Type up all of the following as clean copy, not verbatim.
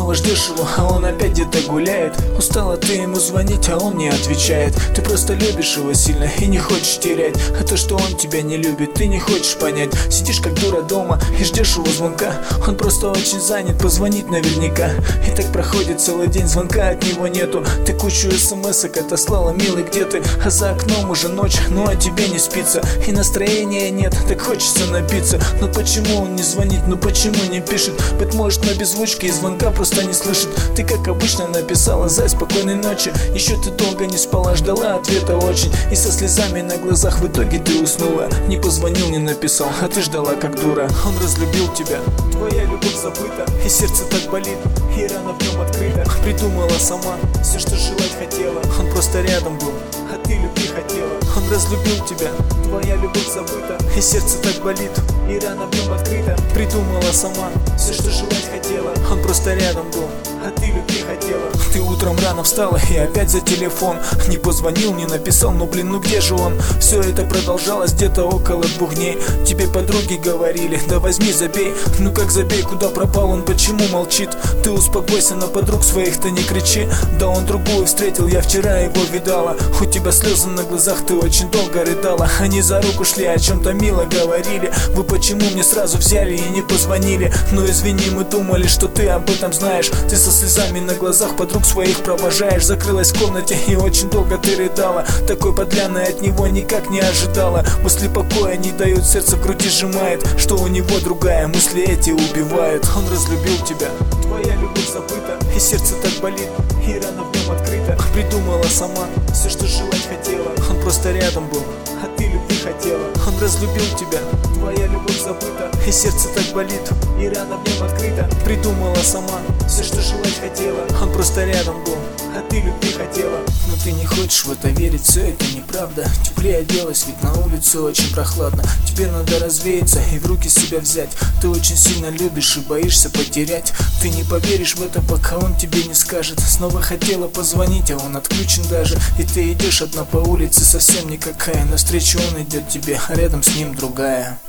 снова ждешь его, а он опять где-то гуляет. Устала ты ему звонить, а он не отвечает. Ты просто любишь его сильно и не хочешь терять. А то, что он тебя не любит, ты не хочешь понять. Сидишь как дура дома и ждешь его звонка. Он просто очень занят, позвонит наверняка. И так проходит целый день, звонка от него нету. Ты кучу смс-ок отослала, милый, где ты? А за окном уже ночь, ну а тебе не спится. И настроения нет, так хочется напиться. Но почему он не звонит, ну почему не пишет? Быть может, на беззвучке и звонка просто не слышит. Ты как обычно написала: зай, спокойной ночи. Еще ты долго не спала, ждала ответа очень. И со слезами на глазах в итоге ты уснула. Не позвонил, не написал, а ты ждала как дура. Он разлюбил тебя, твоя любовь забыта. И сердце так болит, и рана в нем открыта. Придумала сама все, что желать хотела. Он просто рядом был, а ты любви хотела. Он разлюбил тебя, твоя любовь забыта. И сердце так болит, и рана в нем открыта. Придумала сама все, что желать хотела. Он просто рядом был, а ты любви хотела. Ты утром рано встала и опять за телефон. Не позвонил, не написал, ну блин, ну где же он? Все это продолжалось где-то около 2 дней. Тебе подруги говорили: да возьми, забей. Ну как забей, куда пропал он, почему молчит? Ты успокойся, на подруг своих-то не кричи. Да он другую встретил, я вчера его видала. У тебя слезы на глазах, ты очень долго рыдала. Они за руку шли, о чем-то мило говорили. Вы почему мне сразу взяли и не позвонили? Ну извини, мы думали, что ты об этом знаешь. Ты со слезами на глазах подруг своих провожаешь. Закрылась в комнате и очень долго ты рыдала. Такой подляной от него никак не ожидала. Мысли покоя не дают, сердце в груди сжимает. Что у него другая, мысли эти убивают. Он разлюбил тебя, твоя любовь забыта. И сердце так болит, и рана в нем открыта. Придумала сама все, что желать хотела. Он просто рядом был, а ты любви хотела. Он разлюбил тебя, твоя любовь забыта. И сердце так болит, и рана в нем открыта. Придумала сама все, что желать хотела. Он просто рядом был, а ты любви хотела. Но ты не хочешь в это верить, все это неправда. Теплее оделась, ведь на улице очень прохладно. Тебе надо развеяться и в руки себя взять. Ты очень сильно любишь и боишься потерять. Ты не поверишь в это, пока он тебе не скажет. Снова хотела позвонить, а он отключен даже. И ты идешь одна по улице, совсем никакая. Навстречу он идет тебе, а рядом с ним другая.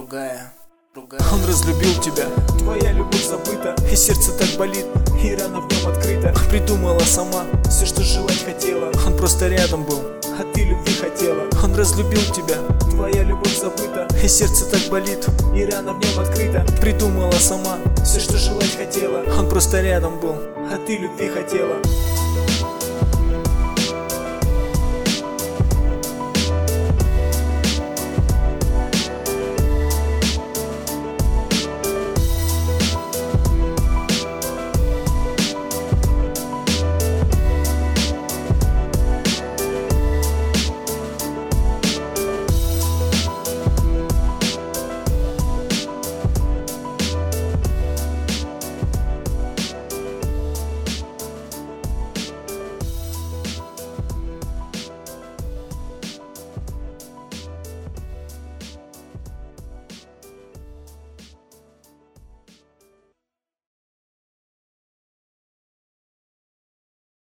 Он разлюбил тебя, твоя любовь забыта. И сердце так болит, и рана в нем открыта. Придумала сама все, что желать хотела. Он просто рядом был, а ты любви хотела. Он разлюбил тебя, твоя любовь забыта. И сердце так болит, и рана в нем открыта. Придумала сама все, что желать хотела. Он просто рядом был, а ты любви хотела.